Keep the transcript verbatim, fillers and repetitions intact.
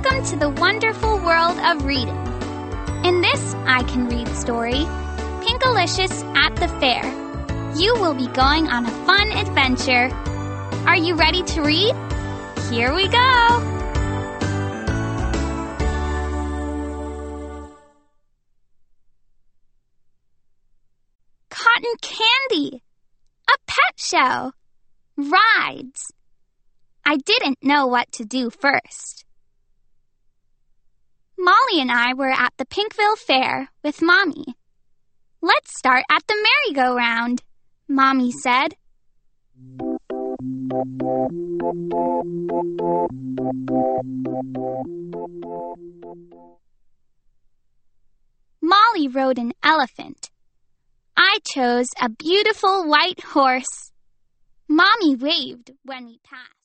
Welcome to the wonderful world of reading. In this I Can Read story, Pinkalicious at the Fair, you will be going on a fun adventure. Are you ready to read? Here we go! Cotton candy! A pet show! Rides! I didn't know what to do first. Molly and I were at the Pinkville Fair with Mommy. Let's start at the merry-go-round, Mommy said. Molly rode an elephant. I chose a beautiful white horse. Mommy waved when we passed.